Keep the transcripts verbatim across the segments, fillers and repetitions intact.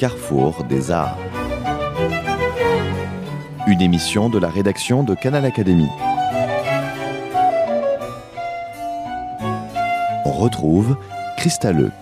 carrefour des arts. Une émission de la rédaction de Canal Académie. On retrouve Christa Leuc.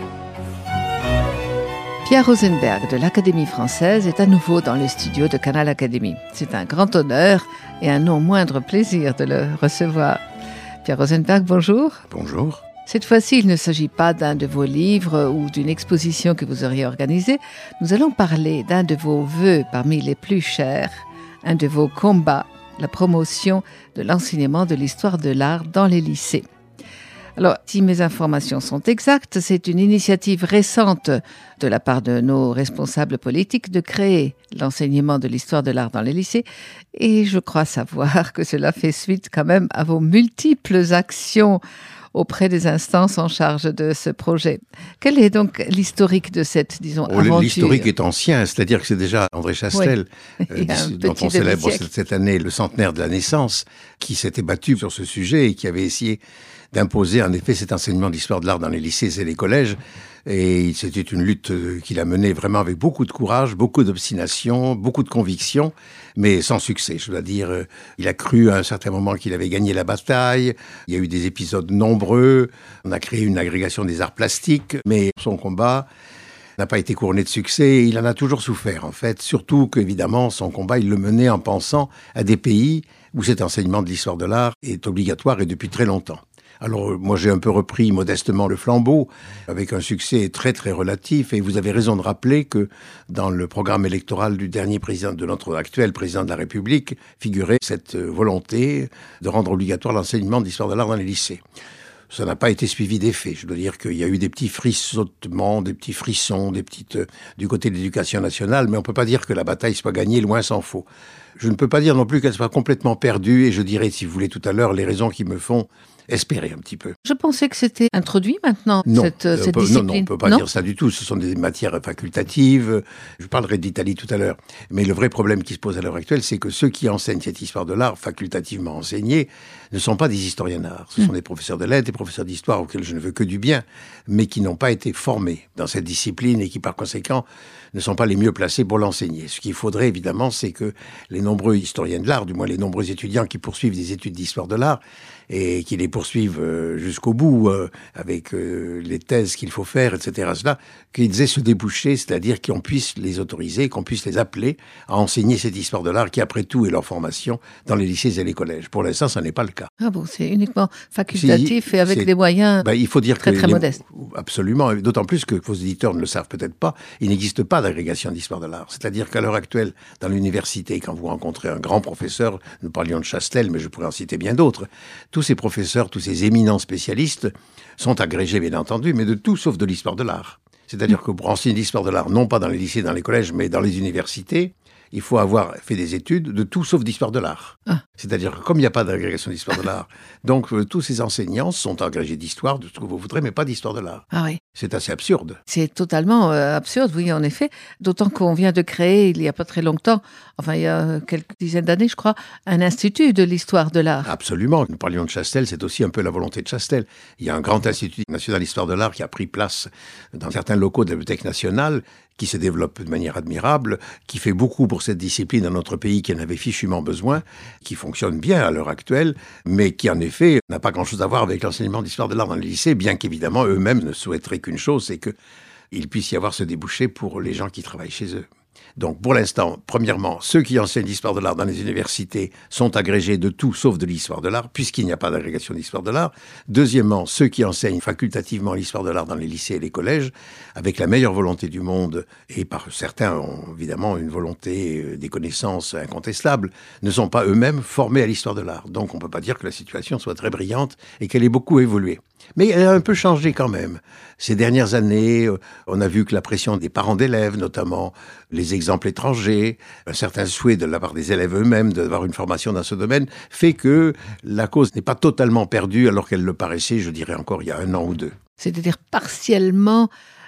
Pierre Rosenberg de l'Académie française est à nouveau dans les studios de Canal Académie. C'est un grand honneur et un non moindre plaisir de le recevoir. Pierre Rosenberg, bonjour. Bonjour. Cette fois-ci, il ne s'agit pas d'un de vos livres ou d'une exposition que vous auriez organisée. Nous allons parler d'un de vos vœux parmi les plus chers, un de vos combats, la promotion de l'enseignement de l'histoire de l'art dans les lycées. Alors, si mes informations sont exactes, c'est une initiative récente de la part de nos responsables politiques de créer l'enseignement de l'histoire de l'art dans les lycées. Et je crois savoir que cela fait suite quand même à vos multiples actions auprès des instances en charge de ce projet. Quel est donc l'historique de cette, disons, oh, aventure ? L'historique est ancien, c'est-à-dire que c'est déjà André Chastel, oui. euh, dont on célèbre cette, cette année le centenaire de la naissance, qui s'était battu sur ce sujet et qui avait essayé d'imposer en effet cet enseignement d'histoire de l'art dans les lycées et les collèges. Et c'était une lutte qu'il a menée vraiment avec beaucoup de courage, beaucoup d'obstination, beaucoup de conviction, mais sans succès. Je dois dire, il a cru à un certain moment qu'il avait gagné la bataille. Il y a eu des épisodes nombreux. On a créé une agrégation des arts plastiques, mais son combat n'a pas été couronné de succès. Il en a toujours souffert, en fait. Surtout qu'évidemment, son combat, il le menait en pensant à des pays où cet enseignement de l'histoire de l'art est obligatoire et depuis très longtemps. Alors, moi, j'ai un peu repris modestement le flambeau, avec un succès très, très relatif. Et vous avez raison de rappeler que dans le programme électoral du dernier président, de notre actuel président de la République, figurait cette volonté de rendre obligatoire l'enseignement de l'histoire de l'art dans les lycées. Ça n'a pas été suivi d'effet. Je dois dire qu'il y a eu des petits frissonnements, des petits frissons, des petites euh, du côté de l'éducation nationale, mais on ne peut pas dire que la bataille soit gagnée, loin s'en faut. Je ne peux pas dire non plus qu'elle soit complètement perdue, et je dirais, si vous voulez, tout à l'heure, les raisons qui me font espérer un petit peu. Je pensais que c'était introduit maintenant, non, cette, euh, cette peut, discipline. Non, non, on ne peut pas non dire ça du tout. Ce sont des matières facultatives. Je parlerai d'Italie tout à l'heure. Mais le vrai problème qui se pose à l'heure actuelle, c'est que ceux qui enseignent cette histoire de l'art, facultativement enseignée, ne sont pas des historiens d'art. Ce mmh. sont des professeurs de lettres, des professeurs d'histoire auxquels je ne veux que du bien, mais qui n'ont pas été formés dans cette discipline et qui, par conséquent, ne sont pas les mieux placés pour l'enseigner. Ce qu'il faudrait, évidemment, c'est que les nombreux historiens de l'art, du moins les nombreux étudiants qui poursuivent des études d'histoire de l'art, et qui les poursuivent euh, jusqu'au bout, euh, avec euh, les thèses qu'il faut faire, et cetera, cela, qu'ils aient ce débouché, c'est-à-dire qu'on puisse les autoriser, qu'on puisse les appeler à enseigner cette histoire de l'art qui, après tout, est leur formation dans les lycées et les collèges. Pour l'instant, ça n'est pas le cas. Ah bon, c'est uniquement facultatif si, et avec des moyens ben, il faut dire très, que très les, modestes. Absolument, d'autant plus que vos éditeurs ne le savent peut-être pas, il n'existe pas d'agrégation d'histoire de l'art. C'est-à-dire qu'à l'heure actuelle, dans l'université, quand vous rencontrez un grand professeur, nous parlions de Chastel, mais je pourrais en citer bien d'autres, tous ces professeurs, tous ces éminents spécialistes sont agrégés, bien entendu, mais de tout sauf de l'histoire de l'art. C'est-à-dire que pour enseigner l'histoire de l'art, non pas dans les lycées, dans les collèges, mais dans les universités, il faut avoir fait des études de tout sauf d'histoire de l'art. Ah. C'est-à-dire que comme il n'y a pas d'agrégation d'histoire de l'art, donc euh, tous ces enseignants sont agrégés d'histoire, de ce que vous voudrez, mais pas d'histoire de l'art. Ah oui. C'est assez absurde. C'est totalement euh, absurde, oui, en effet. D'autant qu'on vient de créer, il n'y a pas très longtemps, enfin il y a quelques dizaines d'années, je crois, un institut de l'histoire de l'art. Absolument. Nous parlions de Chastel, c'est aussi un peu la volonté de Chastel. Il y a un grand institut national d'histoire de l'art qui a pris place dans certains locaux de la Bibliothèque nationale, qui se développe de manière admirable, qui fait beaucoup pour cette discipline dans notre pays qui en avait fichument besoin, qui fonctionne bien à l'heure actuelle, mais qui en effet n'a pas grand-chose à voir avec l'enseignement d'histoire de l'art dans les lycées, bien qu'évidemment eux-mêmes ne souhaiteraient qu'une chose, c'est qu'il puisse y avoir ce débouché pour les gens qui travaillent chez eux. Donc, pour l'instant, premièrement, ceux qui enseignent l'histoire de l'art dans les universités sont agrégés de tout sauf de l'histoire de l'art, puisqu'il n'y a pas d'agrégation d'histoire de l'art. Deuxièmement, ceux qui enseignent facultativement l'histoire de l'art dans les lycées et les collèges, avec la meilleure volonté du monde, et par certains ont évidemment une volonté, des connaissances incontestables, ne sont pas eux-mêmes formés à l'histoire de l'art. Donc, on ne peut pas dire que la situation soit très brillante et qu'elle ait beaucoup évolué. Mais elle a un peu changé quand même. Ces dernières années, on a vu que la pression des parents d'élèves, notamment les exemples étrangers, un certain souhait de la part des élèves eux-mêmes d'avoir une formation dans ce domaine, fait que la cause n'est pas totalement perdue alors qu'elle le paraissait, je dirais encore, il y a un an ou deux. C'est-à-dire partiellement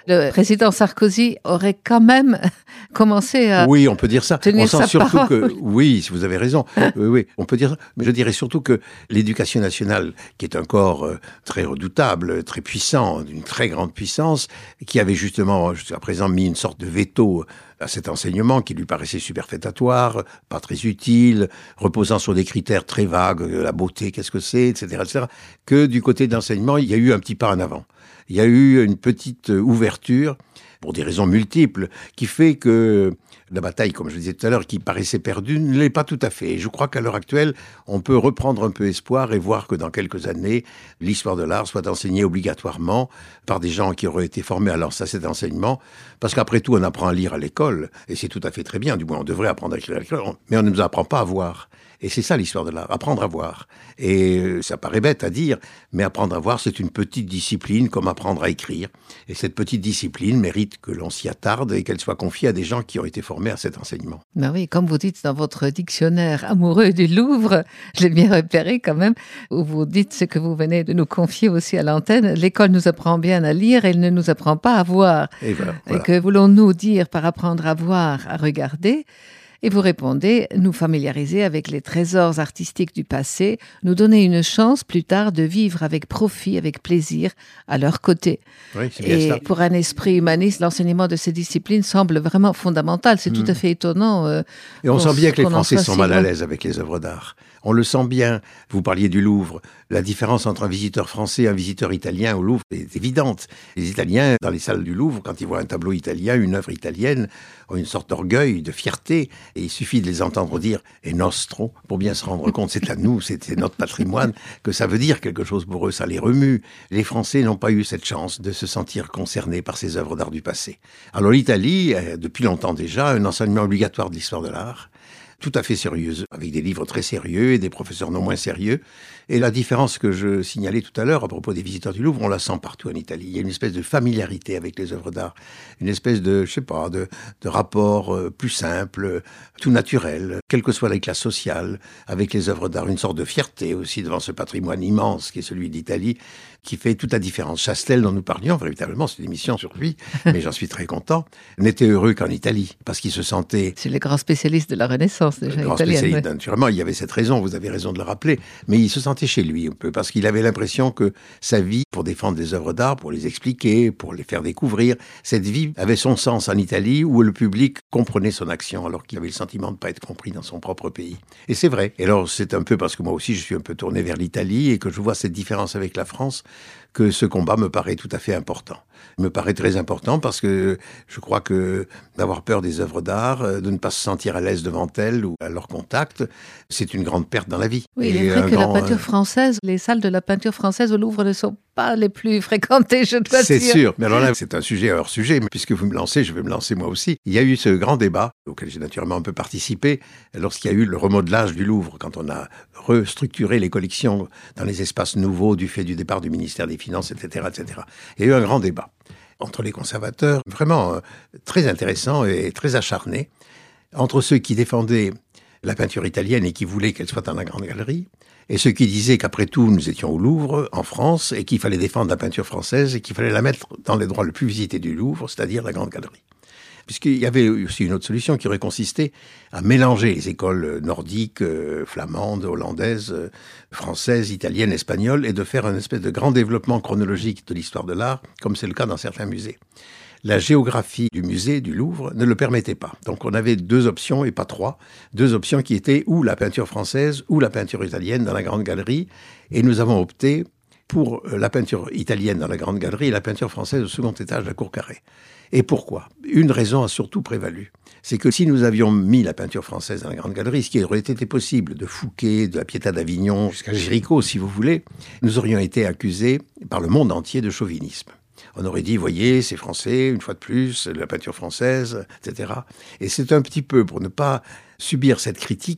le président Sarkozy aurait quand même commencé à Oui, on peut dire ça. tenir On sent sa surtout parole. que, oui, si vous avez raison, oui, oui, on peut dire ça. Mais je dirais surtout que l'éducation nationale, qui est un corps euh, très redoutable, très puissant, d'une très grande puissance, qui avait justement, jusqu'à présent, mis une sorte de veto à cet enseignement qui lui paraissait superfétatoire, pas très utile, reposant sur des critères très vagues, la beauté, qu'est-ce que c'est, et cetera, et cetera, que du côté de l'enseignement, il y a eu un petit pas en avant. Il y a eu une petite ouverture, pour des raisons multiples, qui fait que la bataille, comme je le disais tout à l'heure, qui paraissait perdue, ne l'est pas tout à fait. Et je crois qu'à l'heure actuelle, on peut reprendre un peu espoir et voir que dans quelques années, l'histoire de l'art soit enseignée obligatoirement par des gens qui auraient été formés à cet enseignement. Parce qu'après tout, on apprend à lire à l'école, et c'est tout à fait très bien, du moins on devrait apprendre à écrire à l'école, mais on ne nous apprend pas à voir. Et c'est ça l'histoire de l'art, apprendre à voir. Et ça paraît bête à dire, mais apprendre à voir, c'est une petite discipline comme apprendre à écrire. Et cette petite discipline mérite que l'on s'y attarde et qu'elle soit confiée à des gens qui ont été formés à cet enseignement. Ben oui, comme vous dites dans votre dictionnaire amoureux du Louvre, je l'ai bien repéré quand même, où vous dites ce que vous venez de nous confier aussi à l'antenne, l'école nous apprend bien à lire, elle ne nous apprend pas à voir. Et voilà, voilà. Et que voulons-nous dire par apprendre à voir, à regarder ? Et vous répondez, nous familiariser avec les trésors artistiques du passé, nous donner une chance plus tard de vivre avec profit, avec plaisir, à leur côté. Oui, c'est bien Et ça. pour un esprit humaniste, l'enseignement de ces disciplines semble vraiment fondamental. C'est mmh. tout à fait étonnant. Euh, Et on sent bien que les Français sont si mal à loin. l'aise avec les œuvres d'art. On le sent bien. Vous parliez du Louvre. La différence entre un visiteur français et un visiteur italien au Louvre est évidente. Les Italiens, dans les salles du Louvre, quand ils voient un tableau italien, une œuvre italienne, ont une sorte d'orgueil, de fierté. Et il suffit de les entendre dire « è nostro » pour bien se rendre compte, c'est à nous, c'est notre patrimoine, que ça veut dire quelque chose pour eux, ça les remue. Les Français n'ont pas eu cette chance de se sentir concernés par ces œuvres d'art du passé. Alors l'Italie, depuis longtemps déjà, un enseignement obligatoire de l'histoire de l'art, tout à fait sérieuse, avec des livres très sérieux et des professeurs non moins sérieux. Et la différence que je signalais tout à l'heure à propos des visiteurs du Louvre, on la sent partout en Italie. Il y a une espèce de familiarité avec les œuvres d'art, une espèce de, je sais pas, de, de rapport euh, plus simple, euh, tout naturel, quelle que soit la classe sociale, avec les œuvres d'art, une sorte de fierté aussi devant ce patrimoine immense qui est celui d'Italie, qui fait toute la différence. Chastel, dont nous parlions, véritablement, c'est une émission sur lui, mais j'en suis très content, n'était heureux qu'en Italie, parce qu'il se sentait... C'est le grand spécialiste de la Renaissance, déjà, le grand italienne. spécialiste, Ouais. naturellement, il y avait cette raison, vous avez raison de le rappeler, mais il se sentait chez lui un peu, parce qu'il avait l'impression que sa vie, pour défendre des œuvres d'art, pour les expliquer, pour les faire découvrir, cette vie avait son sens en Italie, où le public comprenait son action, alors qu'il avait le sentiment de ne pas être compris dans son propre pays. Et c'est vrai. Et alors, c'est un peu parce que moi aussi, je suis un peu tourné vers l'Italie, et que je vois cette différence avec la France, que ce combat me paraît tout à fait important. Il me paraît très important parce que je crois que d'avoir peur des œuvres d'art, de ne pas se sentir à l'aise devant elles ou à leur contact, c'est une grande perte dans la vie. Oui, il est vrai que grand, la peinture française, les salles de la peinture française au Louvre ne sont pas les plus fréquentées, je dois dire. C'est sûr, mais alors là, c'est un sujet hors sujet, mais puisque vous me lancez, je vais me lancer moi aussi. Il y a eu ce grand débat, auquel j'ai naturellement un peu participé, lorsqu'il y a eu le remodelage du Louvre, quand on a restructuré les collections dans les espaces nouveaux du fait du départ du ministère des Finances, et cetera, et cetera. Il y a eu un grand débat entre les conservateurs, vraiment euh, très intéressant et très acharné, entre ceux qui défendaient la peinture italienne et qui voulaient qu'elle soit dans la Grande Galerie, et ceux qui disaient qu'après tout, nous étions au Louvre, en France, et qu'il fallait défendre la peinture française et qu'il fallait la mettre dans l'endroit le plus visité du Louvre, c'est-à-dire la Grande Galerie. Puisqu'il y avait aussi une autre solution qui aurait consisté à mélanger les écoles nordiques, euh, flamandes, hollandaises, euh, françaises, italiennes, espagnoles, et de faire un espèce de grand développement chronologique de l'histoire de l'art, comme c'est le cas dans certains musées. La géographie du musée, du Louvre, ne le permettait pas. Donc on avait deux options, et pas trois, deux options qui étaient ou la peinture française ou la peinture italienne dans la Grande Galerie, et nous avons opté pour la peinture italienne dans la Grande Galerie et la peinture française au second étage de la Cour Carrée. Et pourquoi ? Une raison a surtout prévalu. C'est que si nous avions mis la peinture française dans la Grande Galerie, ce qui aurait été possible, de Fouquet, de la Pietà d'Avignon, jusqu'à Géricault, si vous voulez, nous aurions été accusés par le monde entier de chauvinisme. On aurait dit, voyez, c'est français, une fois de plus, la peinture française, et cetera. Et c'est un petit peu, pour ne pas subir cette critique,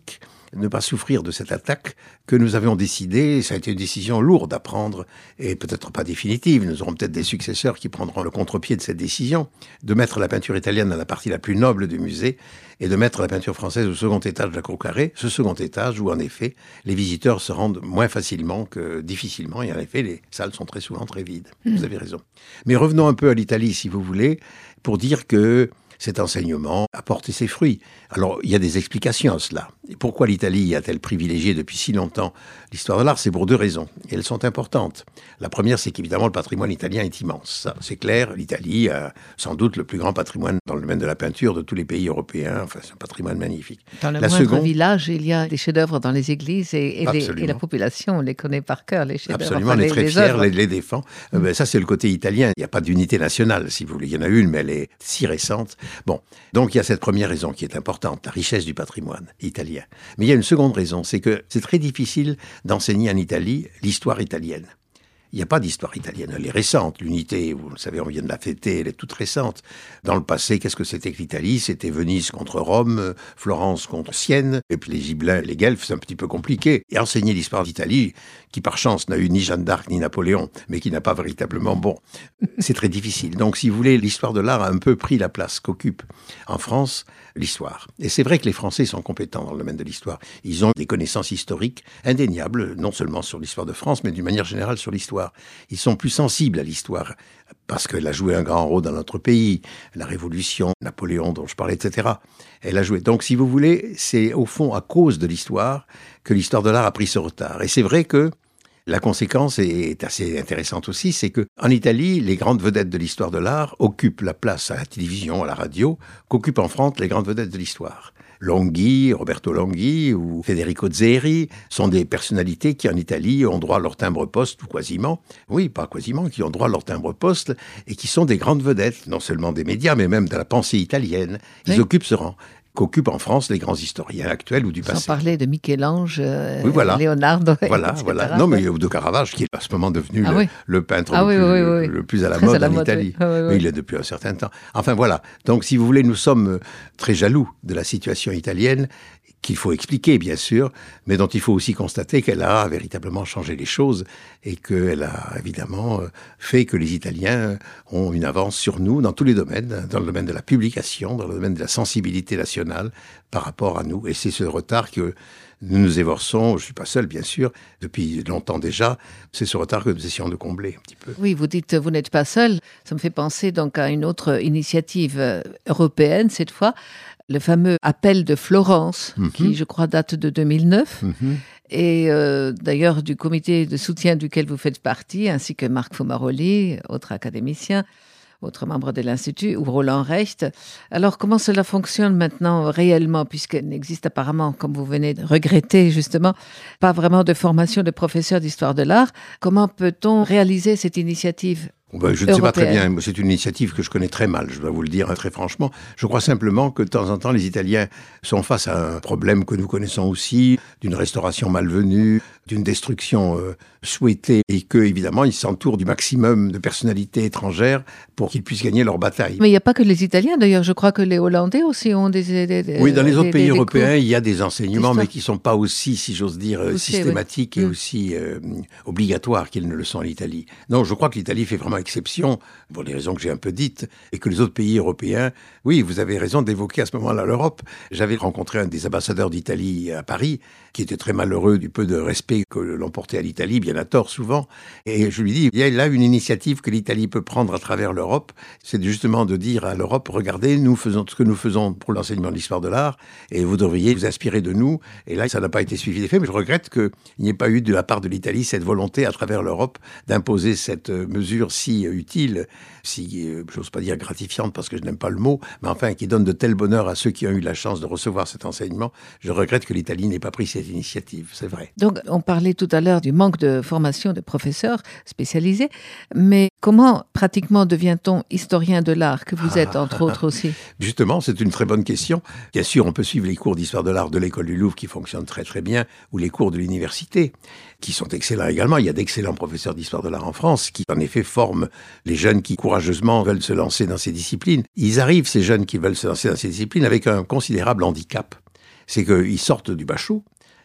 ne pas souffrir de cette attaque que nous avions décidé. Ça a été une décision lourde à prendre et peut-être pas définitive. Nous aurons peut-être des successeurs qui prendront le contre-pied de cette décision de mettre la peinture italienne dans la partie la plus noble du musée et de mettre la peinture française au second étage de la cour carrée, ce second étage où en effet les visiteurs se rendent moins facilement que difficilement et en effet les salles sont très souvent très vides. Mmh. Vous avez raison. Mais revenons un peu à l'Italie si vous voulez pour dire que cet enseignement a porté ses fruits. Alors, il y a des explications à cela. Et pourquoi l'Italie a-t-elle privilégié depuis si longtemps l'histoire de l'art? C'est pour deux raisons. Et elles sont importantes. La première, c'est qu'évidemment, le patrimoine italien est immense. Ça, c'est clair. L'Italie a sans doute le plus grand patrimoine dans le domaine de la peinture de tous les pays européens. Enfin, c'est un patrimoine magnifique. Dans le la moindre seconde... village, il y a des chefs-d'œuvre dans les églises et, et, les, et la population les connaît par cœur, les chefs-d'œuvre. Absolument, on est très fiers, les, les défend. Mmh. Euh, ben, ça, c'est le côté italien. Il n'y a pas d'unité nationale, si vous voulez. Il y en a une, mais elle est si récente. Bon. Donc, il y a cette première raison qui est importante, la richesse du patrimoine italien. Mais il y a une seconde raison, c'est que c'est très difficile d'enseigner en Italie l'histoire italienne. Il n'y a pas d'histoire italienne, elle est récente. L'unité, vous le savez, on vient de la fêter, elle est toute récente. Dans le passé, qu'est-ce que c'était que l'Italie? C'était Venise contre Rome, Florence contre Sienne, et puis les Gibelins, les Guelfes, c'est un petit peu compliqué. Et enseigner l'histoire d'Italie, qui par chance n'a eu ni Jeanne d'Arc ni Napoléon, mais qui n'a pas véritablement bon, c'est très difficile. Donc, si vous voulez, l'histoire de l'art a un peu pris la place qu'occupe en France l'histoire. Et c'est vrai que les Français sont compétents dans le domaine de l'histoire. Ils ont des connaissances historiques indéniables, non seulement sur l'histoire de France, mais d'une manière générale sur l'histoire. Ils sont plus sensibles à l'histoire, parce qu'elle a joué un grand rôle dans notre pays. La Révolution, Napoléon dont je parlais, et cetera. Elle a joué. Donc, si vous voulez, c'est au fond à cause de l'histoire que l'histoire de l'art a pris ce retard. Et c'est vrai que la conséquence est assez intéressante aussi, c'est qu'en Italie, les grandes vedettes de l'histoire de l'art occupent la place à la télévision, à la radio, qu'occupent en France les grandes vedettes de l'histoire. Longhi, Roberto Longhi ou Federico Zeri sont des personnalités qui en Italie ont droit à leur timbre-poste, ou quasiment, oui, pas quasiment, qui ont droit à leur timbre-poste et qui sont des grandes vedettes, non seulement des médias, mais même de la pensée italienne. Ils oui. occupent ce rang qu'occupent en France les grands historiens actuels ou du passé. Sans parler de Michel-Ange, euh, oui, voilà. Leonardo, voilà, et cetera. Voilà. Non, mais de Caravage, qui est à ce moment devenu ah, le, oui. le peintre ah, le, oui, plus, oui, le, oui. le plus à la Très mode à la en mode, Italie. Oui. Oui, oui. Il est depuis un certain temps. Enfin, voilà. Donc, si vous voulez, nous sommes très jaloux de la situation italienne, qu'il faut expliquer, bien sûr, mais dont il faut aussi constater qu'elle a véritablement changé les choses et qu'elle a évidemment fait que les Italiens ont une avance sur nous dans tous les domaines, dans le domaine de la publication, dans le domaine de la sensibilité nationale par rapport à nous. Et c'est ce retard que nous nous évorçons, je ne suis pas seul bien sûr, depuis longtemps déjà, c'est ce retard que nous essayons de combler un petit peu. Oui, vous dites vous n'êtes pas seul, ça me fait penser donc à une autre initiative européenne cette fois, le fameux appel de Florence, mmh. qui je crois date de deux mille neuf, mmh. et euh, d'ailleurs du comité de soutien duquel vous faites partie, ainsi que Marc Fumaroli, autre académicien, autre membre de l'Institut, ou Roland Recht. Alors, comment cela fonctionne maintenant réellement, puisqu'il n'existe apparemment, comme vous venez de regretter justement, pas vraiment de formation de professeurs d'histoire de l'art. Comment peut-on réaliser cette initiative ? Ben, je ne sais pas très bien. C'est une initiative que je connais très mal, je dois vous le dire très franchement. Je crois simplement que de temps en temps, les Italiens sont face à un problème que nous connaissons aussi, d'une restauration malvenue, d'une destruction euh, souhaitée, et que évidemment, ils s'entourent du maximum de personnalités étrangères pour qu'ils puissent gagner leur bataille. Mais il n'y a pas que les Italiens, d'ailleurs. Je crois que les Hollandais aussi ont des... des, des oui, dans les autres des, pays des, européens, des il y a des enseignements, mais qui ne sont pas aussi, si j'ose dire, Poussé, systématiques oui. et mmh. aussi euh, obligatoires qu'ils ne le sont en Italie. Non, je crois que l'Italie fait vraiment exception, pour les raisons que j'ai un peu dites, et que les autres pays européens, oui, vous avez raison d'évoquer à ce moment-là l'Europe. J'avais rencontré un des ambassadeurs d'Italie à Paris, qui était très malheureux du peu de respect que l'on portait à l'Italie, bien à tort souvent, et je lui dis, il y a là une initiative que l'Italie peut prendre à travers l'Europe, c'est justement de dire à l'Europe, regardez, nous faisons ce que nous faisons pour l'enseignement de l'histoire de l'art, et vous devriez vous inspirer de nous, et là, ça n'a pas été suivi d'effet, mais je regrette qu'il n'y ait pas eu de la part de l'Italie cette volonté à travers l'Europe d'imposer cette mesure si utile, si, euh, j'ose pas dire gratifiante parce que je n'aime pas le mot, mais enfin qui donne de tel bonheur à ceux qui ont eu la chance de recevoir cet enseignement. Je regrette que l'Italie n'ait pas pris cette initiative, c'est vrai. Donc, on parlait tout à l'heure du manque de formation de professeurs spécialisés, mais comment pratiquement devient-on historien de l'art, que vous êtes entre autres aussi ? Justement, c'est une très bonne question. Bien sûr, on peut suivre les cours d'histoire de l'art de l'école du Louvre qui fonctionnent très très bien, ou les cours de l'université qui sont excellents également. Il y a d'excellents professeurs d'histoire de l'art en France qui, en effet, forment les jeunes qui, courageusement, veulent se lancer dans ces disciplines. Ils arrivent, ces jeunes qui veulent se lancer dans ces disciplines, avec un considérable handicap. C'est qu'ils sortent du bachot,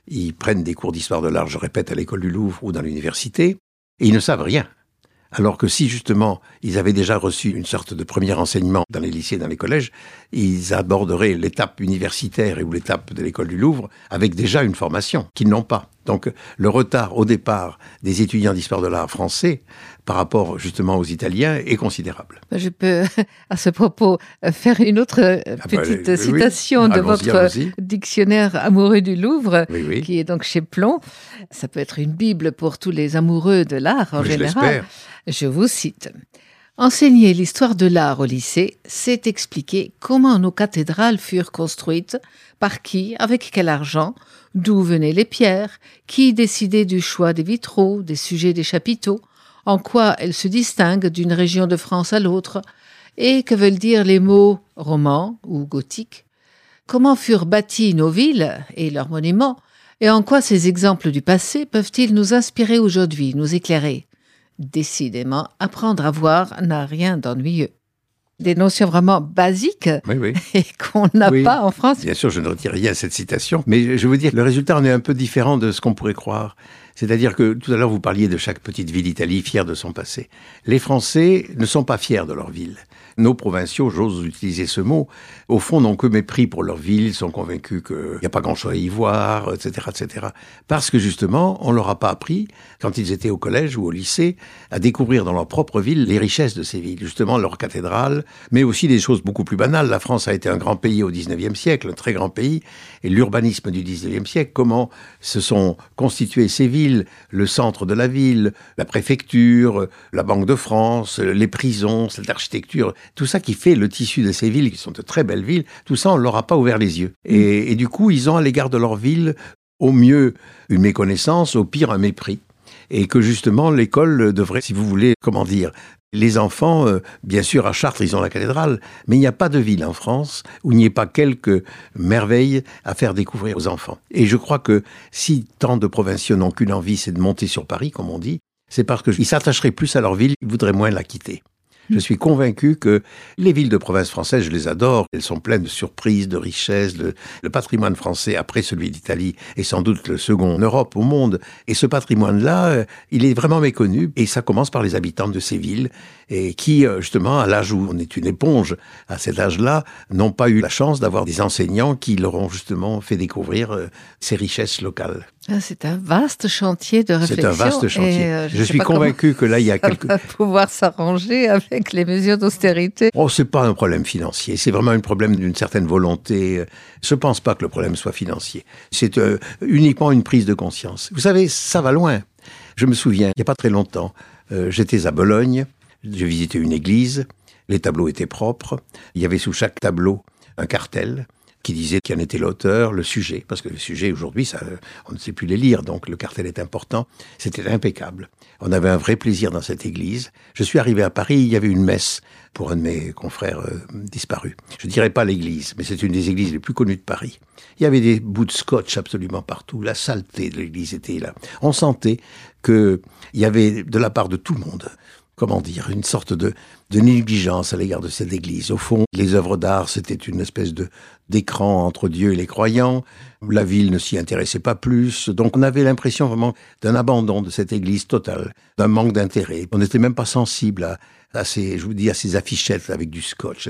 ils prennent des cours d'histoire de l'art, je répète, à l'école du Louvre ou dans l'université, et ils ne savent rien. Alors que si justement ils avaient déjà reçu une sorte de premier enseignement dans les lycées, dans les collèges, ils aborderaient l'étape universitaire ou l'étape de l'école du Louvre avec déjà une formation qu'ils n'ont pas. Donc le retard au départ des étudiants d'histoire de l'art français par rapport justement aux Italiens est considérable. Je peux à ce propos faire une autre petite ah bah, citation oui, oui. de allons-y, votre allons-y. Dictionnaire amoureux du Louvre, oui, oui. qui est donc chez Plon. Ça peut être une bible pour tous les amoureux de l'art en oui, général. Je, je vous cite. Enseigner l'histoire de l'art au lycée, c'est expliquer comment nos cathédrales furent construites, par qui, avec quel argent, d'où venaient les pierres, qui décidait du choix des vitraux, des sujets des chapiteaux, en quoi elles se distinguent d'une région de France à l'autre, et que veulent dire les mots roman ou gothique, comment furent bâties nos villes et leurs monuments, et en quoi ces exemples du passé peuvent-ils nous inspirer aujourd'hui, nous éclairer. Décidément, apprendre à voir n'a rien d'ennuyeux. Des notions vraiment basiques oui, oui. et qu'on n'a oui. pas en France. Bien sûr, je ne retire rien à cette citation, mais je veux dire, le résultat en est un peu différent de ce qu'on pourrait croire. C'est-à-dire que tout à l'heure, vous parliez de chaque petite ville d'Italie fière de son passé. Les Français ne sont pas fiers de leur ville. Nos provinciaux, j'ose utiliser ce mot, au fond n'ont que mépris pour leur ville, ils sont convaincus qu'il n'y a pas grand-chose à y voir, et cetera, et cetera. Parce que justement, on ne leur a pas appris, quand ils étaient au collège ou au lycée, à découvrir dans leur propre ville les richesses de ces villes, justement leur cathédrale, mais aussi des choses beaucoup plus banales. La France a été un grand pays au dix-neuvième siècle, un très grand pays, et l'urbanisme du dix-neuvième siècle, comment se sont constituées ces villes, le centre de la ville, la préfecture, la Banque de France, les prisons, cette architecture, tout ça qui fait le tissu de ces villes, qui sont de très belles villes, tout ça, on ne leur a pas ouvert les yeux. Et, et du coup, ils ont à l'égard de leur ville, au mieux, une méconnaissance, au pire, un mépris. Et que justement, l'école devrait, si vous voulez, comment dire, les enfants, euh, bien sûr, à Chartres, ils ont la cathédrale, mais il n'y a pas de ville en France où il n'y ait pas quelques merveilles à faire découvrir aux enfants. Et je crois que si tant de provinciaux n'ont qu'une envie, c'est de monter sur Paris, comme on dit, c'est parce qu'ils s'attacheraient plus à leur ville, ils voudraient moins la quitter. Je suis convaincu que les villes de province françaises, je les adore. Elles sont pleines de surprises, de richesses. De... Le patrimoine français, après celui d'Italie, est sans doute le second en Europe, au monde. Et ce patrimoine-là, il est vraiment méconnu. Et ça commence par les habitants de ces villes, et qui, justement, à l'âge où on est une éponge, à cet âge-là, n'ont pas eu la chance d'avoir des enseignants qui leur ont justement fait découvrir ces richesses locales. C'est un vaste chantier de réflexion. C'est un vaste chantier. Et euh, je je suis convaincu que là, il y a quelque... Ça va pouvoir s'arranger avec les mesures d'austérité. Oh, c'est pas un problème financier. C'est vraiment un problème d'une certaine volonté. Je pense pas que le problème soit financier. C'est euh, uniquement une prise de conscience. Vous savez, ça va loin. Je me souviens, il y a pas très longtemps, euh, j'étais à Bologne. J'ai visité une église. Les tableaux étaient propres. Il y avait sous chaque tableau un cartel qui disait qui en était l'auteur, le sujet, parce que le sujet, aujourd'hui, ça, on ne sait plus les lire, donc le cartel est important. C'était impeccable. On avait un vrai plaisir dans cette église. Je suis arrivé à Paris, il y avait une messe pour un de mes confrères euh, disparus. Je ne dirais pas l'église, mais c'est une des églises les plus connues de Paris. Il y avait des bouts de scotch absolument partout. La saleté de l'église était là. On sentait qu'il y avait, de la part de tout le monde, comment dire, une sorte de, de négligence à l'égard de cette église. Au fond, les œuvres d'art, c'était une espèce de d'écran entre Dieu et les croyants. La ville ne s'y intéressait pas plus. Donc on avait l'impression vraiment d'un abandon de cette église totale, d'un manque d'intérêt. On n'était même pas sensible à, à ces, je vous dis, à ces affichettes avec du scotch.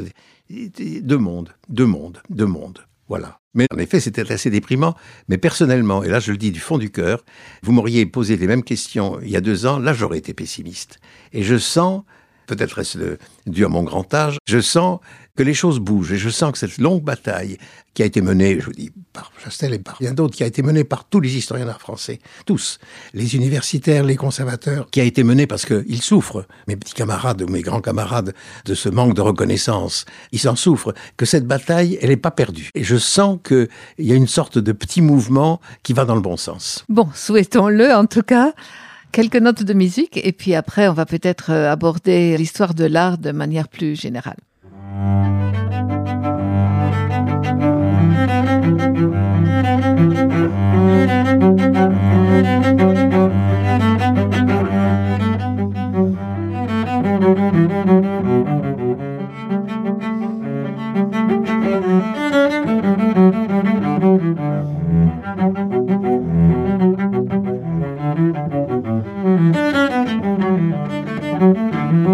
Deux mondes, deux mondes, deux mondes. Voilà. Mais en effet, c'était assez déprimant. Mais personnellement, et là je le dis du fond du cœur, vous m'auriez posé les mêmes questions il y a deux ans, là j'aurais été pessimiste. Et je sens, peut-être est-ce dû à mon grand âge, je sens que les choses bougent. Et je sens que cette longue bataille qui a été menée, je vous dis, par Chastel et par bien d'autres, qui a été menée par tous les historiens d'art français, tous, les universitaires, les conservateurs, qui a été menée parce qu'ils souffrent, mes petits camarades ou mes grands camarades, de ce manque de reconnaissance. Ils en souffrent, que cette bataille, elle n'est pas perdue. Et je sens qu'il y a une sorte de petit mouvement qui va dans le bon sens. Bon, souhaitons-le en tout cas. Quelques notes de musique et puis après, on va peut-être aborder l'histoire de l'art de manière plus générale.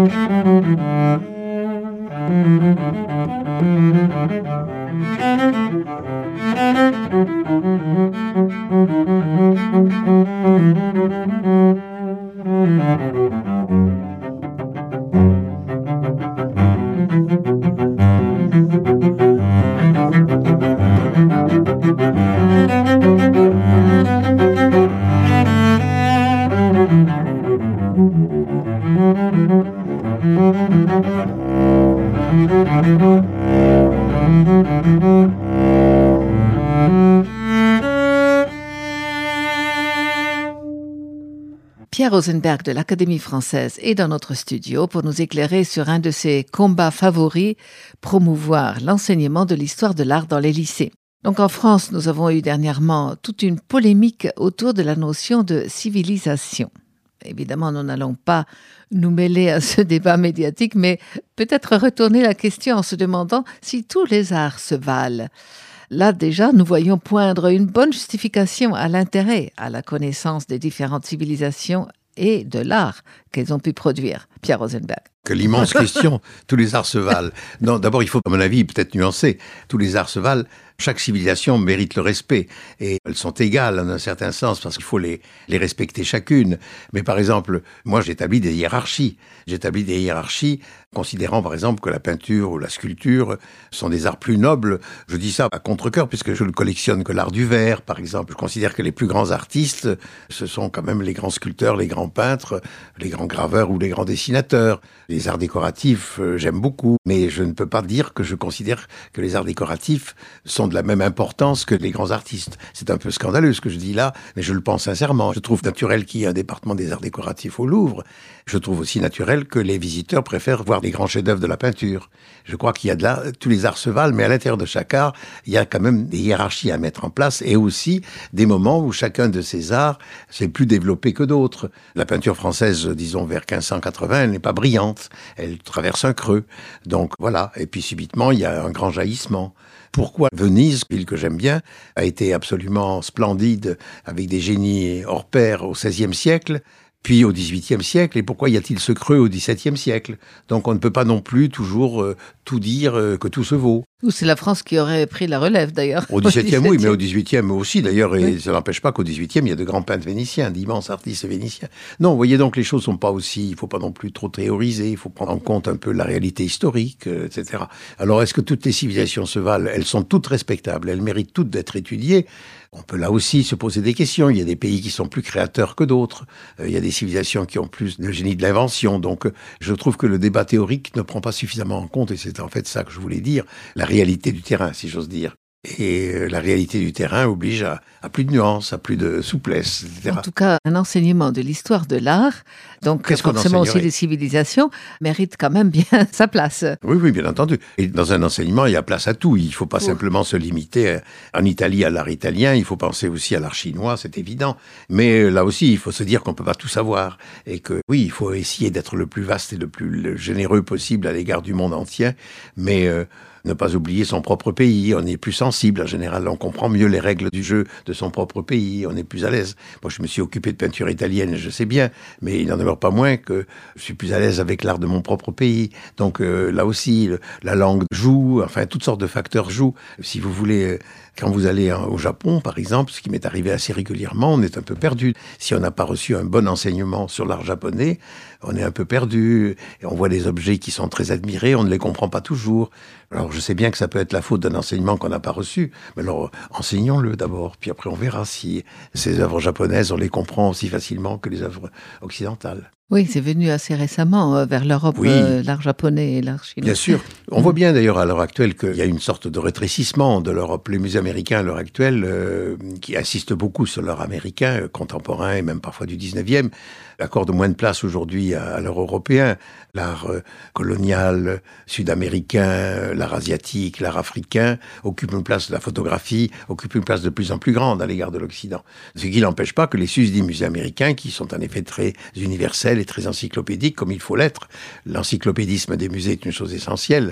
Pierre Rosenberg de l'Académie française est dans notre studio pour nous éclairer sur un de ses combats favoris, promouvoir l'enseignement de l'histoire de l'art dans les lycées. Donc en France, nous avons eu dernièrement toute une polémique autour de la notion de civilisation. Évidemment, nous n'allons pas nous mêler à ce débat médiatique, mais peut-être retourner la question en se demandant si tous les arts se valent. Là, déjà, nous voyons poindre une bonne justification à l'intérêt, à la connaissance des différentes civilisations et de l'art qu'elles ont pu produire. Pierre Rosenberg. Que l'immense question, tous les arts se valent. Non, d'abord, il faut, à mon avis, peut-être nuancer. Tous les arts se valent. Chaque civilisation mérite le respect. Et elles sont égales, en un certain sens, parce qu'il faut les, les respecter chacune. Mais par exemple, moi, j'établis des hiérarchies. J'établis des hiérarchies, considérant, par exemple, que la peinture ou la sculpture sont des arts plus nobles. Je dis ça à contre-cœur, puisque je ne collectionne que l'art du verre, par exemple. Je considère que les plus grands artistes, ce sont quand même les grands sculpteurs, les grands peintres, les grands graveurs ou les grands dessinateurs. Les arts décoratifs, euh, j'aime beaucoup, mais je ne peux pas dire que je considère que les arts décoratifs sont de la même importance que les grands artistes. C'est un peu scandaleux ce que je dis là, mais je le pense sincèrement. Je trouve naturel qu'il y ait un département des arts décoratifs au Louvre. Je trouve aussi naturel que les visiteurs préfèrent voir des grands chefs-d'œuvre de la peinture. Je crois qu'il y a de là, tous les arts se valent, mais à l'intérieur de chaque art, il y a quand même des hiérarchies à mettre en place et aussi des moments où chacun de ces arts s'est plus développé que d'autres. La peinture française, disons vers quinze cent quatre-vingts, elle n'est pas brillante. Elle traverse un creux. Donc voilà. Et puis subitement, il y a un grand jaillissement. Pourquoi Venise, ville que j'aime bien, a été absolument splendide avec des génies hors pair au seizième siècle, puis au dix-huitième siècle, et pourquoi y a-t-il ce creux au dix-septième siècle? Donc on ne peut pas non plus toujours euh, tout dire euh, que tout se vaut. Ou c'est la France qui aurait pris la relève d'ailleurs. Au dix-septième, oui, mais au dix-huitième aussi d'ailleurs, et oui. Ça n'empêche pas qu'au dix-huitième, il y a de grands peintres vénitiens, d'immenses artistes vénitiens. Non, vous voyez donc, les choses sont pas aussi, il faut pas non plus trop théoriser, il faut prendre en compte un peu la réalité historique, euh, et cetera. Alors est-ce que toutes les civilisations se valent? Elles sont toutes respectables, elles méritent toutes d'être étudiées. On peut là aussi se poser des questions. Il y a des pays qui sont plus créateurs que d'autres. Euh, il y a des civilisations qui ont plus de génie de l'invention. Donc, euh, je trouve que le débat théorique ne prend pas suffisamment en compte, et c'est en fait ça que je voulais dire, la réalité du terrain, si j'ose dire. Et euh, la réalité du terrain oblige à, à plus de nuances, à plus de souplesse, et cetera. En tout cas, un enseignement de l'histoire de l'art, donc Qu'est-ce forcément aussi des civilisations, mérite quand même bien sa place. Oui, oui, bien entendu. Et dans un enseignement, il y a place à tout. Il ne faut pas oui. simplement se limiter en Italie à l'art italien, il faut penser aussi à l'art chinois, c'est évident. Mais là aussi, il faut se dire qu'on ne peut pas tout savoir. Et que oui, il faut essayer d'être le plus vaste et le plus généreux possible à l'égard du monde entier. Mais... Euh, ne pas oublier son propre pays, on est plus sensible en général, on comprend mieux les règles du jeu de son propre pays, on est plus à l'aise. Moi je me suis occupé de peinture italienne, je sais bien, mais il n'en demeure pas moins que je suis plus à l'aise avec l'art de mon propre pays. Donc euh, là aussi, le, la langue joue, enfin toutes sortes de facteurs jouent. Si vous voulez... Quand vous allez au Japon, par exemple, ce qui m'est arrivé assez régulièrement, on est un peu perdu. Si on n'a pas reçu un bon enseignement sur l'art japonais, on est un peu perdu. Et on voit des objets qui sont très admirés, on ne les comprend pas toujours. Alors, je sais bien que ça peut être la faute d'un enseignement qu'on n'a pas reçu, mais alors, enseignons-le d'abord, puis après on verra si ces œuvres japonaises, on les comprend aussi facilement que les œuvres occidentales. Oui, c'est venu assez récemment euh, vers l'Europe, oui. euh, l'art japonais et l'art chinois. Bien sûr. On voit bien d'ailleurs à l'heure actuelle qu'il y a une sorte de rétrécissement de l'Europe. Les musées américains à l'heure actuelle, euh, qui insistent beaucoup sur l'art américain, euh, contemporain et même parfois du dix-neuvième, accordent moins de place aujourd'hui à, à l'art européen. L'art euh, colonial, sud-américain, euh, l'art asiatique, l'art africain occupent une place de la photographie, occupent une place de plus en plus grande à l'égard de l'Occident. Ce qui n'empêche pas que les susdits musées américains, qui sont en effet très universels et très encyclopédiques, comme il faut l'être, l'encyclopédisme des musées est une chose essentielle,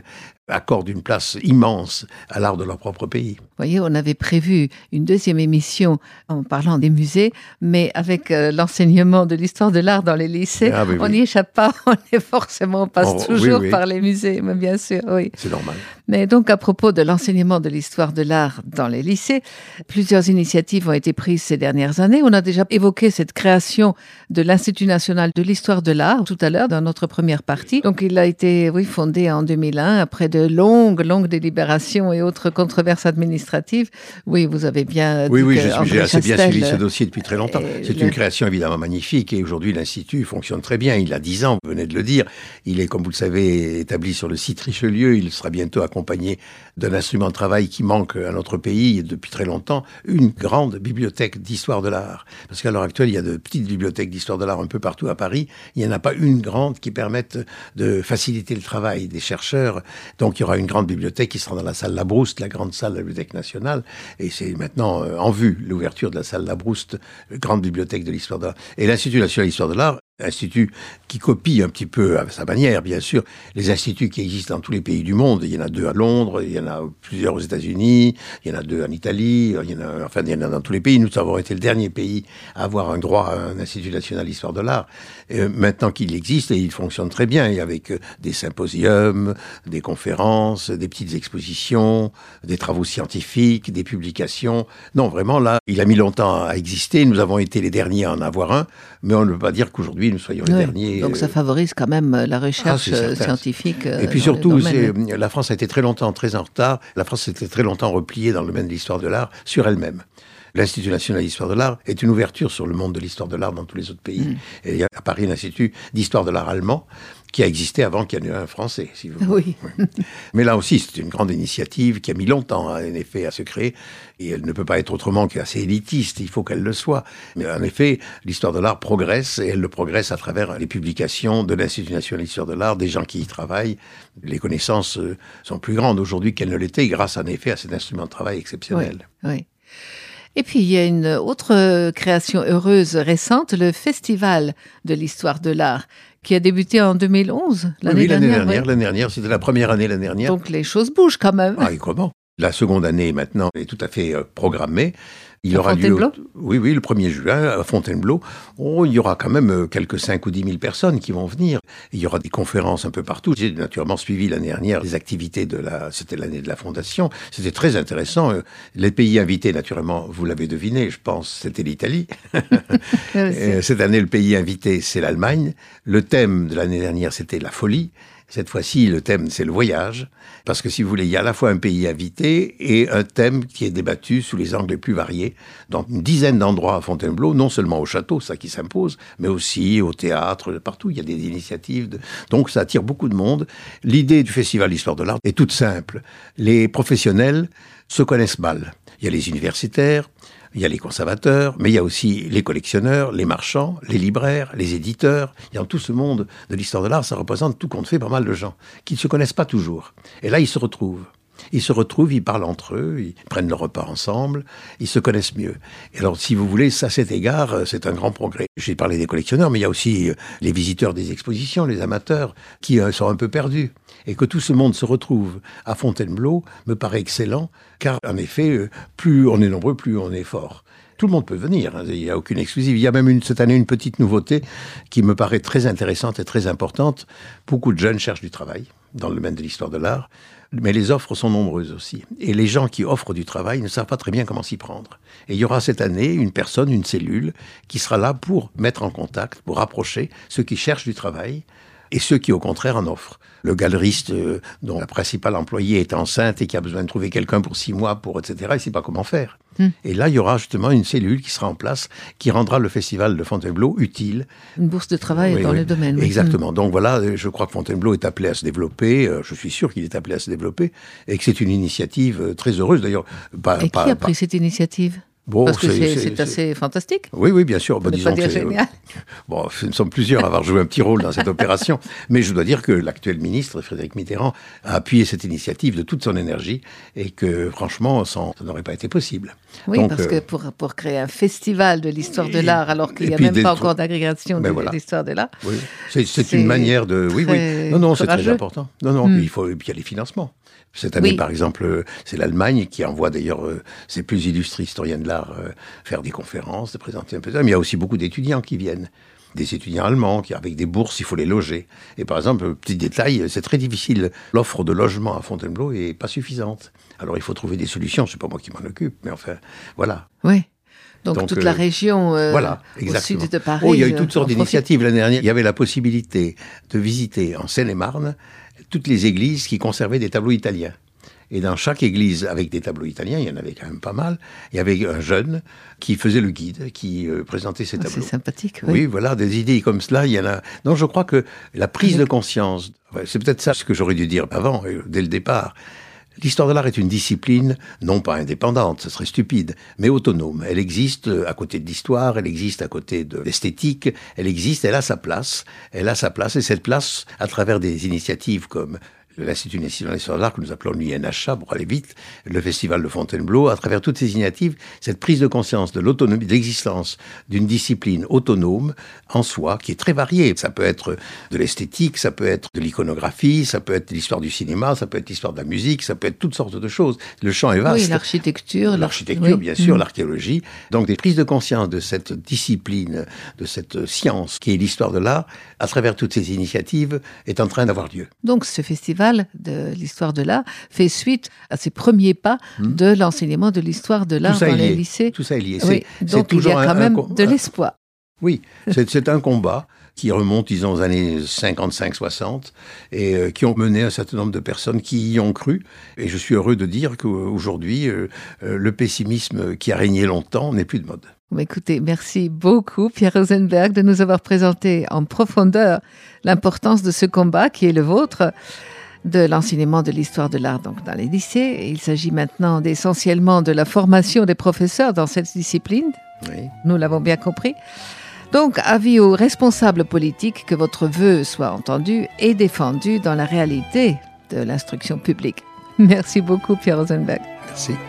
accordent une place immense à l'art de leur propre pays. Vous voyez, on avait prévu une deuxième émission en parlant des musées, mais avec euh, l'enseignement de l'histoire de l'art dans les lycées, ah, oui, on n'y oui. échappe pas, on est forcément, on passe oh, toujours oui, oui. par les musées, mais bien sûr, oui. C'est normal. Mais donc, à propos de l'enseignement de l'histoire de l'art dans les lycées, plusieurs initiatives ont été prises ces dernières années. On a déjà évoqué cette création de l'Institut national de l'histoire de l'art tout à l'heure dans notre première partie. Donc, il a été, oui, fondé en deux mille un, après de longues, longues délibérations et autres controverses administratives. Oui, vous avez bien dit Oui, oui, que je suis, j'ai assez bien suivi ce dossier depuis très longtemps. C'est le... une création évidemment magnifique et aujourd'hui, l'Institut fonctionne très bien. Il a dix ans, vous venez de le dire. Il est, comme vous le savez, établi sur le site Richelieu. Il sera bientôt accompagné d'un instrument de travail qui manque à notre pays depuis très longtemps, une grande bibliothèque d'histoire de l'art. Parce qu'à l'heure actuelle, il y a de petites bibliothèques d'histoire de l'art un peu partout à Paris. Il n'y en a pas une grande qui permette de faciliter le travail des chercheurs. Donc il y aura une grande bibliothèque qui sera dans la salle Labrouste, la grande salle de la Bibliothèque nationale. Et c'est maintenant euh, en vue l'ouverture de la salle Labrouste, grande bibliothèque de l'histoire de l'art. Et l'Institut national de l'histoire de l'art, institut qui copie un petit peu à sa manière, bien sûr, les instituts qui existent dans tous les pays du monde. Il y en a deux à Londres, il y en a plusieurs aux États-Unis, il y en a deux en Italie, il y en a, enfin, il y en a dans tous les pays. Nous avons été le dernier pays à avoir un droit à un institut national d'histoire de l'art. Et maintenant qu'il existe, et il fonctionne très bien, et avec des symposiums, des conférences, des petites expositions, des travaux scientifiques, des publications. Non, vraiment, là, il a mis longtemps à exister. Nous avons été les derniers à en avoir un, mais on ne peut pas dire qu'aujourd'hui, nous soyons les oui, derniers. Donc ça favorise quand même la recherche ah, scientifique. Et puis surtout, c'est, la France a été très longtemps très en retard. La France s'était très longtemps repliée dans le domaine de l'histoire de l'art sur elle-même. L'Institut national d'histoire de l'art est une ouverture sur le monde de l'histoire de l'art dans tous les autres pays. Mmh. Et il y a à Paris l'Institut d'histoire de l'art allemand qui a existé avant qu'il y en ait un français, si vous voulez. Oui. oui. Mais là aussi, c'est une grande initiative qui a mis longtemps, en effet, à se créer. Et elle ne peut pas être autrement qu'assez élitiste. Il faut qu'elle le soit. Mais en effet, l'histoire de l'art progresse, et elle le progresse à travers les publications de l'Institut national d'histoire de l'art, des gens qui y travaillent. Les connaissances sont plus grandes aujourd'hui qu'elles ne l'étaient, grâce, en effet, à cet instrument de travail exceptionnel. Oui, oui. Et puis, il y a une autre création heureuse récente, le Festival de l'histoire de l'art, qui a débuté en deux mille onze, l'année oui, oui, dernière. l'année dernière, oui. l'année dernière, c'était la première année l'année dernière. Donc, les choses bougent quand même. Ah, et comment ? La seconde année, maintenant, est tout à fait euh, programmée. Il à aura Fontainebleau lieu, oui, oui, le premier juin, à Fontainebleau. Oh, il y aura quand même quelques cinq ou dix mille personnes qui vont venir. Il y aura des conférences un peu partout. J'ai naturellement suivi l'année dernière les activités de la, c'était l'année de la Fondation. C'était très intéressant. Les pays invités, naturellement, vous l'avez deviné, je pense, c'était l'Italie. Cette année, le pays invité, c'est l'Allemagne. Le thème de l'année dernière, c'était la folie. Cette fois-ci, le thème, c'est le voyage. Parce que si vous voulez, il y a à la fois un pays invité et un thème qui est débattu sous les angles les plus variés dans une dizaine d'endroits à Fontainebleau, non seulement au château, ça qui s'impose, mais aussi au théâtre, partout. Il y a des initiatives. De... Donc, ça attire beaucoup de monde. L'idée du Festival d'Histoire de l'Art est toute simple. Les professionnels se connaissent mal. Il y a les universitaires, il y a les conservateurs, mais il y a aussi les collectionneurs, les marchands, les libraires, les éditeurs. Et dans tout ce monde de l'histoire de l'art, ça représente tout compte fait pas mal de gens qui ne se connaissent pas toujours. Et là, ils se retrouvent. Ils se retrouvent, ils parlent entre eux, ils prennent leur repas ensemble, ils se connaissent mieux. Et alors, si vous voulez, ça, à cet égard, c'est un grand progrès. J'ai parlé des collectionneurs, mais il y a aussi les visiteurs des expositions, les amateurs, qui sont un peu perdus. Et que tout ce monde se retrouve à Fontainebleau me paraît excellent, car en effet, plus on est nombreux, plus on est fort. Tout le monde peut venir, hein, il n'y a aucune exclusive. Il y a même une, cette année une petite nouveauté qui me paraît très intéressante et très importante. Beaucoup de jeunes cherchent du travail dans le domaine de l'histoire de l'art, mais les offres sont nombreuses aussi. Et les gens qui offrent du travail ne savent pas très bien comment s'y prendre. Et il y aura cette année une personne, une cellule, qui sera là pour mettre en contact, pour rapprocher ceux qui cherchent du travail et ceux qui, au contraire, en offrent. Le galeriste euh, dont la principale employée est enceinte et qui a besoin de trouver quelqu'un pour six mois, pour et cetera, il ne sait pas comment faire. Mmh. Et là, il y aura justement une cellule qui sera en place, qui rendra le festival de Fontainebleau utile. Une bourse de travail oui, dans oui, le domaine. Oui. Exactement. Mmh. Donc voilà, je crois que Fontainebleau est appelé à se développer. Je suis sûr qu'il est appelé à se développer et que c'est une initiative très heureuse. D'ailleurs, pas, et pas, qui a pris pas... cette initiative ? Bon, Parce que c'est, c'est, c'est, c'est c'est... assez fantastique. Oui, oui, bien sûr. Bon, bah, disons pas dire que c'est génial. Bon, nous sommes plusieurs à avoir joué un petit rôle dans cette opération, mais je dois dire que l'actuel ministre, Frédéric Mitterrand, a appuyé cette initiative de toute son énergie et que, franchement, sans, ça n'aurait pas été possible. Oui, Donc, parce euh, que pour, pour créer un festival de l'histoire de l'art, alors qu'il n'y a puis même des pas trucs... encore d'agrégation ben de voilà. l'histoire de l'art. Oui. C'est, c'est, c'est une manière de... Oui, oui. Non, non, c'est courageux. très important. Non, non, Hmm. puis il faut, puis il y a les financements. Cette année, Oui. par exemple, c'est l'Allemagne qui envoie d'ailleurs euh, ses plus illustres historiens de l'art euh, faire des conférences, de présenter un peu ça. Mais il y a aussi beaucoup d'étudiants qui viennent. Des étudiants allemands qui, avec des bourses, il faut les loger. Et par exemple, petit détail, c'est très difficile. L'offre de logement à Fontainebleau est pas suffisante. Alors il faut trouver des solutions. C'est pas moi qui m'en occupe, mais enfin, voilà. Oui. Donc, Donc, toute euh, la région euh, voilà, au exactement. sud de Paris. Oh, il y a eu euh, toutes sortes en profite. d'initiatives l'année dernière. Il y avait la possibilité de visiter en Seine-et-Marne toutes les églises qui conservaient des tableaux italiens. Et dans chaque église avec des tableaux italiens, il y en avait quand même pas mal, il y avait un jeune qui faisait le guide, qui euh, présentait ces Ah, tableaux. c'est sympathique, oui. Oui, voilà, des idées comme cela, il y en a... Non, je crois que la prise de conscience, ouais, c'est peut-être ça ce que j'aurais dû dire avant, euh, dès le départ. L'histoire de l'art est une discipline, non pas indépendante, ce serait stupide, mais autonome. Elle existe à côté de l'histoire, elle existe à côté de l'esthétique, elle existe, elle a sa place, elle a sa place, et cette place, à travers des initiatives comme l'Institut national d'histoire de l'art, que nous appelons l'I N H A, pour aller vite, le Festival de Fontainebleau, à travers toutes ces initiatives, cette prise de conscience de l'autonomie, de l'existence d'une discipline autonome en soi, qui est très variée. Ça peut être de l'esthétique, ça peut être de l'iconographie, ça peut être l'histoire du cinéma, ça peut être l'histoire de la musique, ça peut être toutes sortes de choses. Le champ est vaste. Oui, l'architecture. L'architecture, oui. bien sûr, mmh. l'archéologie. Donc des prises de conscience de cette discipline, de cette science qui est l'histoire de l'art, à travers toutes ces initiatives, est en train d'avoir lieu. Donc ce festival de l'histoire de l'art fait suite à ses premiers pas mmh. de l'enseignement de l'histoire de l'art dans les lycées. Tout ça est lié. Oui. C'est, Donc c'est il y a quand un, même un, de l'espoir. Oui, c'est, c'est un combat qui remonte, disons, aux années cinquante-cinq soixante, et euh, qui ont mené un certain nombre de personnes qui y ont cru. Et je suis heureux de dire qu'aujourd'hui, euh, euh, le pessimisme qui a régné longtemps n'est plus de mode. Écoutez, merci beaucoup Pierre Rosenberg de nous avoir présenté en profondeur l'importance de ce combat qui est le vôtre, de l'enseignement de l'histoire de l'art donc dans les lycées. Il s'agit maintenant essentiellement de la formation des professeurs dans cette discipline. Oui. Nous l'avons bien compris. Donc, avis aux responsables politiques que votre vœu soit entendu et défendu dans la réalité de l'instruction publique. Merci beaucoup Pierre Rosenberg. Merci.